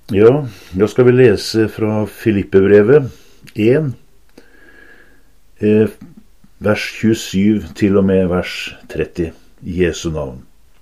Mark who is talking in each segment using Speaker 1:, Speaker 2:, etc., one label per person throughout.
Speaker 1: Ja, da skal vi lese fra Filippebrevet 1, vers 27 til og med vers 30, i Jesu navn.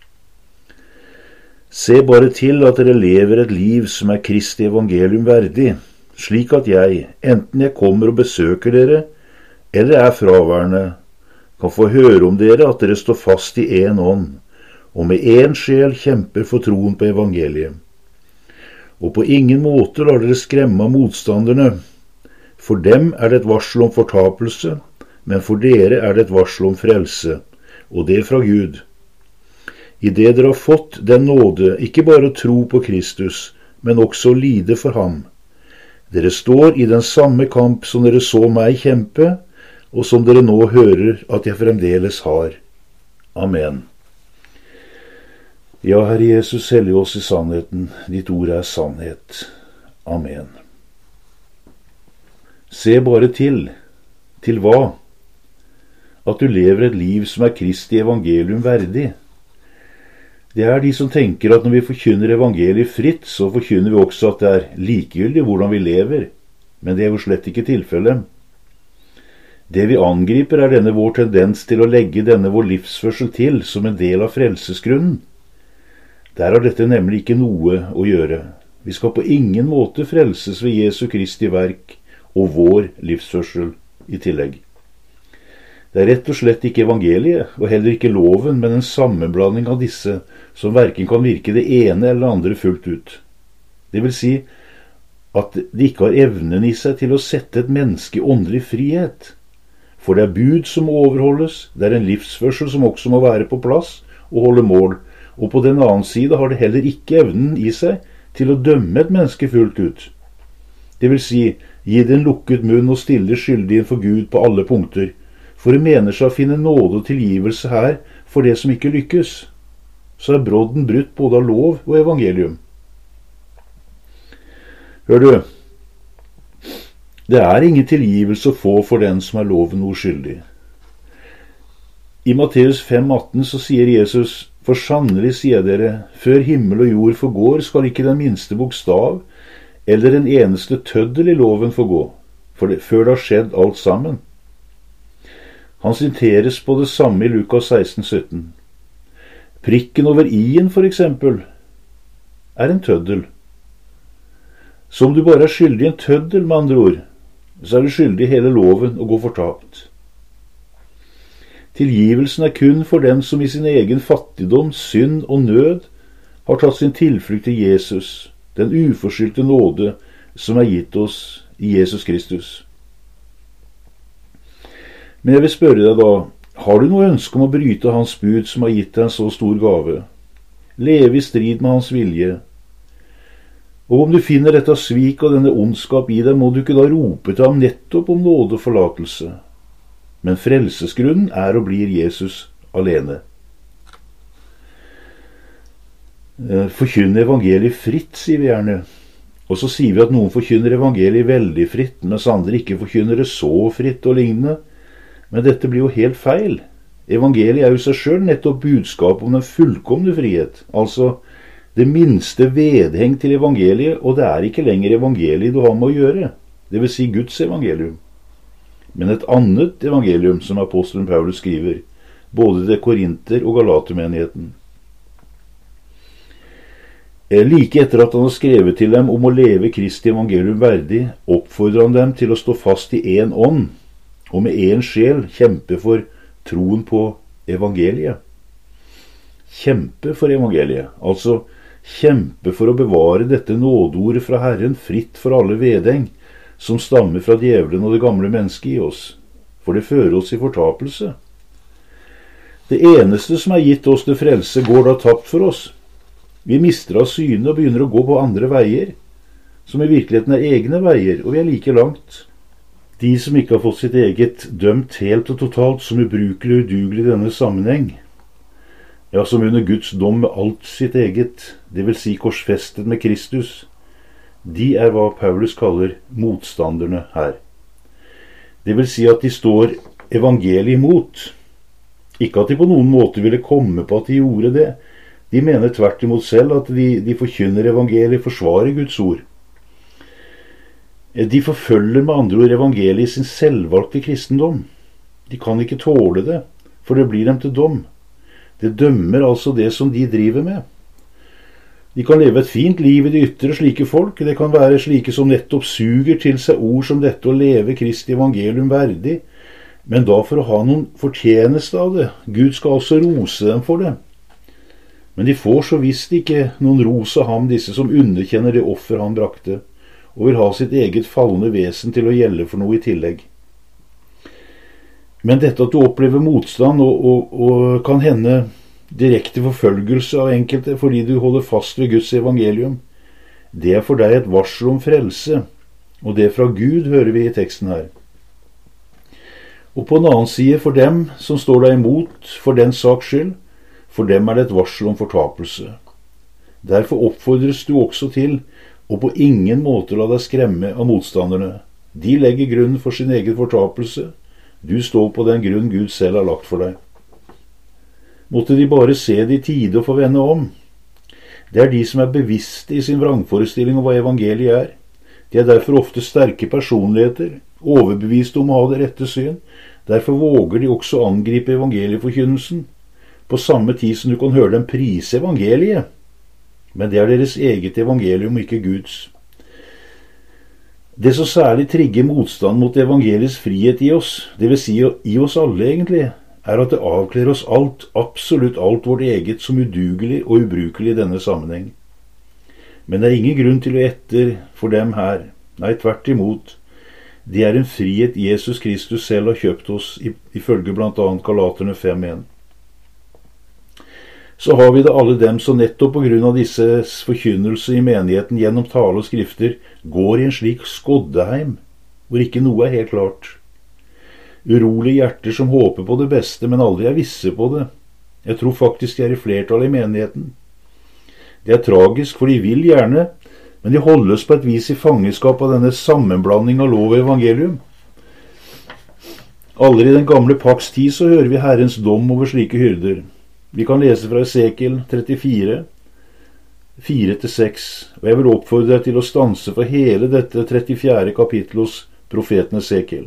Speaker 1: Se bare til at dere lever et liv som er Kristi evangelium verdig, slik at jeg, enten jeg kommer og besøker dere, eller er fraværende, kan få høre om dere at dere står fast i en ånd, og med en sjel kjemper for troen på evangeliet. Og på ingen måte lar dere skremme av motstanderne. For dem er det et varsel om fortapelse, men for dere er det et varsel om frelse, og det fra Gud. I det dere har fått den nåde, ikke bare å tro på Kristus, men også å lide for ham. Dere står i den samme kamp som dere så meg kjempe, og som dere nå hører at jeg fremdeles har. Amen. Ja, Herre Jesus, hellige oss i sannheten. Ditt ord er sannhet. Amen. Se bare til hva? At du lever et liv som er Kristi evangelium verdig. Det er de som tenker at når vi forkynner evangeliet fritt, så forkynner vi også at det er likegyldig hvordan vi lever. Men det er jo slett ikke tilfellet. Det vi angriper er denne vår tendens til å legge denne vår livsførsel til som en del av frelsesgrunnen. Der har dette nemlig ikke noe å gjøre. Vi skal på ingen måte frelses ved Jesu Kristi verk og vår livsførsel i tillegg. Det er rett og slett ikke evangeliet, og heller ikke loven, men en sammenblanding av disse som hverken kan virke det ene eller andre fullt ut. Det vil si at de ikke har evnen i seg til å sette et menneske i åndelig frihet. For det er bud som må overholdes, det er en livsførsel som også må være på plass og holde mål, og på den annen side har det heller ikke evnen i seg til å dømme et menneske fullt ut. Det vil si, gi det en lukket munn og stille skyldig for Gud på alle punkter, for det mener seg å finne nåde og tilgivelse her for det som ikke lykkes. Så er brodden brutt både av lov og evangelium. Hør du, det er ingen tilgivelse å få for den som er loven uskyldig. I Matteus 5,18 så sier Jesus: For sannelig sier dere, før himmel og jord forgår, skal ikke den minste bokstav eller en eneste tøddel i loven forgå, før det har skjedd alt sammen. Han siteres på det samme i Lukas 16,17. Prikken over i-en, for eksempel, er en tøddel. Så om du bare er skyldig en tøddel, med andre ord, så er du skyldig hele loven og går fortapt. Tilgivelsen er kun for dem som i sin egen fattigdom, synd og nød har tatt sin tilflukt til Jesus, den uforskyldte nåde som er gitt oss i Jesus Kristus. Men jeg vil spørre deg da, har du noe ønske om å bryte hans bud som har gitt deg en så stor gave? Leve i strid med hans vilje? Og om du finner dette svik og denne ondskap i deg, må du ikke da rope til ham nettopp om nåde og forlatelse? Men frelsesgrunnen er og blir Jesus alene. Forkynne evangeliet fritt, sier vi gjerne. Og så sier vi at noen forkynner evangeliet veldig fritt, mens andre ikke forkynner det så fritt og lignende. Men dette blir jo helt feil. Evangeliet er jo seg selv nettopp budskap om den fullkomne frihet. Altså det minste vedheng til evangeliet, og det er ikke lenger evangeliet du har med å gjøre. Det vil si Guds evangelium. Men et annet evangelium som apostelen Paulus skriver, både til Korinter- og Galatermenigheten. Like etter at han har skrevet til dem om å leve Kristi evangelium verdig, oppfordrer han dem til å stå fast i en ånd, og med en sjel kjempe for troen på evangeliet. Kjempe for evangeliet, altså kjempe for å bevare dette nådeordet fra Herren fritt for alle vedheng, som stammer fra djevelen og det gamle mennesket i oss, for det fører oss i fortapelse. Det eneste som er gitt oss til frelse, går da tapt for oss. Vi mister av syne og begynner å gå på andre veier, som i virkeligheten er egne veier, og vi er like langt. De som ikke har fått sitt eget dømt helt og totalt som ubrukelig og udugelig i denne sammenheng, ja, som under Guds dom med alt sitt eget, det vil si korsfestet med Kristus, de er hva Paulus kaller motstanderne her. Det vil si at de står evangeliet imot. Ikke at de på noen måte ville komme på at de gjorde det. De mener tvert imot selv at de forkynner evangeliet, forsvarer Guds ord. De forfølger med andre ord evangeliet i sin selvvalgte kristendom. De kan ikke tåle det, for det blir dem til dom. Det dømmer altså det som de driver med. De kan leve et fint liv i det ytre, slike folk. Det kan være slike som nettopp suger til seg ord som dette å leve Kristi evangelium verdig, men da for å ha noen fortjeneste av det. Gud skal altså rose dem for det. Men de får så visst ikke noen ros av ham, disse som underkjenner det offer han brakte, og vil ha sitt eget falne vesen til å gjelde for noe i tillegg. Men dette at du opplever motstand og kan hende direkte forfølgelse av enkelte fordi du holder fast ved Guds evangelium, det er for deg et varsel om frelse, og det fra Gud hører vi i teksten her. Og på en annen side, for dem som står deg imot for den saks skyld, for dem er det et varsel om fortapelse. Derfor oppfordres du også til å på ingen måte la deg skremme av motstanderne. De legger grunnen for sin egen fortapelse. Du står på den grunn Gud selv har lagt for deg. Måtte de bare se det i tide og få vende om. Det er de som er bevisste i sin vrangforestilling om hva evangeliet er. De er derfor ofte sterke personligheter, overbeviste om å ha det rette syn. Derfor våger de også angripe evangelieforkynnelsen, på samme tid som du kan høre dem prise evangeliet. Men det er deres eget evangelium, ikke Guds. Det som særlig trigger motstand mot evangeliets frihet i oss, det vil si i oss alle egentlig, er at det avkler oss alt, absolutt alt vårt eget som udugelig og ubrukelig i denne sammenheng. Men det er ingen grunn til å etter for dem her. Nei, tvert imot. Det er en frihet Jesus Kristus selv har kjøpt oss, ifølge blant annet Galaterne 5:1. Så har vi det alle dem som nettopp på grunn av disses forkynnelse i menigheten gjennom tale og skrifter går i en slik skoddeheim, hvor ikke noe er helt klart. Urolige hjerter som håper på det beste, men aldri er visse på det. Jeg tror faktisk de er i flertall i menigheten. Det er tragisk, for de vil gjerne, men de holdes på et vis i fangeskap av denne sammenblanding av lov og evangelium. Allerede i den gamle pakts tid så hører vi Herrens dom over slike hyrder. Vi kan lese fra Esekiel 34, 4-6, og jeg vil oppfordre deg til å stanse for hele dette 34. kapittel hos profeten Esekiel.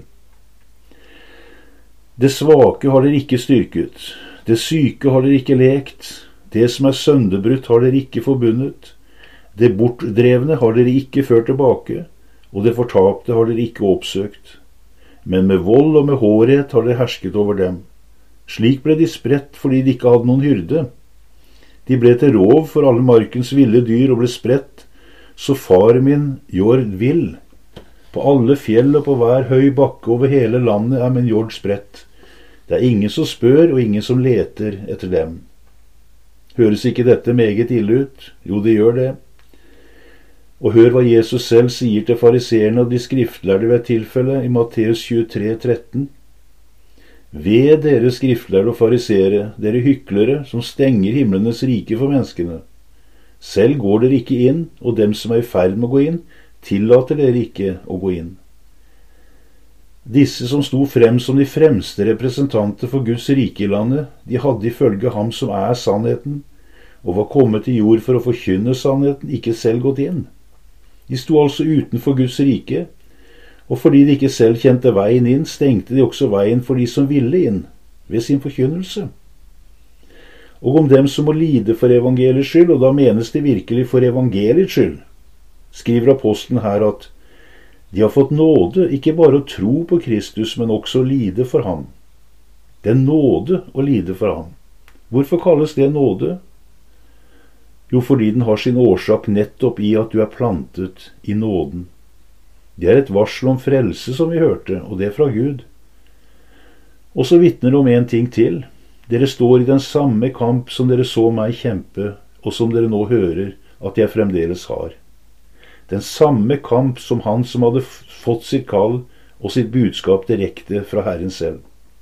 Speaker 1: Det svake har dere ikke styrket, det syke har dere ikke lekt, det som er sønderbrutt har dere ikke forbundet, det bortdrevne har dere ikke ført tilbake, og det fortapte har dere ikke oppsøkt. Men med vold og med hårhet har dere hersket over dem. Slik ble de spredt fordi de ikke hadde noen hyrde. De ble til rov for alle markens ville dyr og ble spredt, så far min jord vill. På alle fjell og på hver høy bakke over hele landet er min jord spredt. Det er ingen som spør og ingen som leter etter dem. Høres ikke dette meget ille ut? Jo, det gjør det. Og hør hva Jesus selv sier til fariseerne og de skriftlærde ved et tilfelle i Matteus 23:13. Ved dere skriftlærde og farisere, dere hyklere som stenger himlenes rike for menneskene. Selv går dere ikke inn, og dem som er i ferd med å gå inn, tillater dere ikke å gå inn. Disse som sto frem som de fremste representanter for Guds rike i landet, de hadde ifølge ham som er sannheten, og var kommet til jord for å forkynne sannheten, ikke selv gått inn. De sto altså utenfor Guds rike, og fordi de ikke selv kjente veien inn, stengte de også veien for de som ville inn, ved sin forkynnelse. Og om dem som må lide for evangeliets skyld, og da menes det virkelig for evangeliets skyld, skriver apostelen her at de har fått nåde, ikke bare å tro på Kristus, men også å lide for ham. Det er nåde å lide for ham. Hvorfor kalles det nåde? Jo, fordi den har sin årsak nettopp i at du er plantet i nåden. Det er et varsel om frelse som vi hørte, og det fra Gud. Og så vitner det om en ting til. Dere står i den samme kamp som dere så meg kjempe, og som dere nå hører at jeg fremdeles har. Den samme kamp som han som hadde fått sitt kall og sitt budskap direkte fra Herren selv.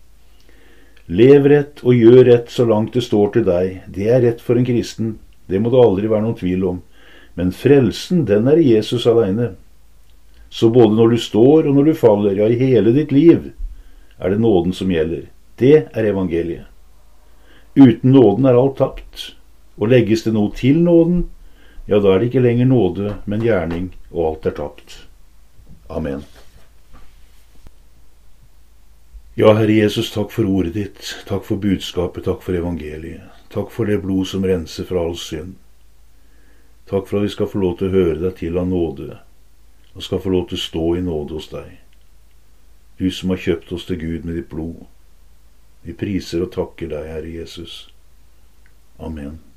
Speaker 1: Lev rett og gjør rett så langt det står til deg. Det er rett for en kristen. Det må det aldri være noen tvil om. Men frelsen, den er i Jesus alene. Så både når du står og når du faller, ja, i hele ditt liv, er det nåden som gjelder. Det er evangeliet. Uten nåden er alt tapt. Og legges det noe til nåden, ja, da er det ikke lenger nåde, men gjerning, og alt er tapt. Amen. Ja, Herre Jesus, takk for ordet ditt, takk for budskapet, takk for evangeliet. Takk for det blod som renser fra all synd. Takk for at vi skal få lov til å høre deg til av nåde, og skal få lov til å stå i nåde hos deg. Du som har kjøpt oss til Gud med ditt blod. Vi priser og takker deg, Herre Jesus. Amen.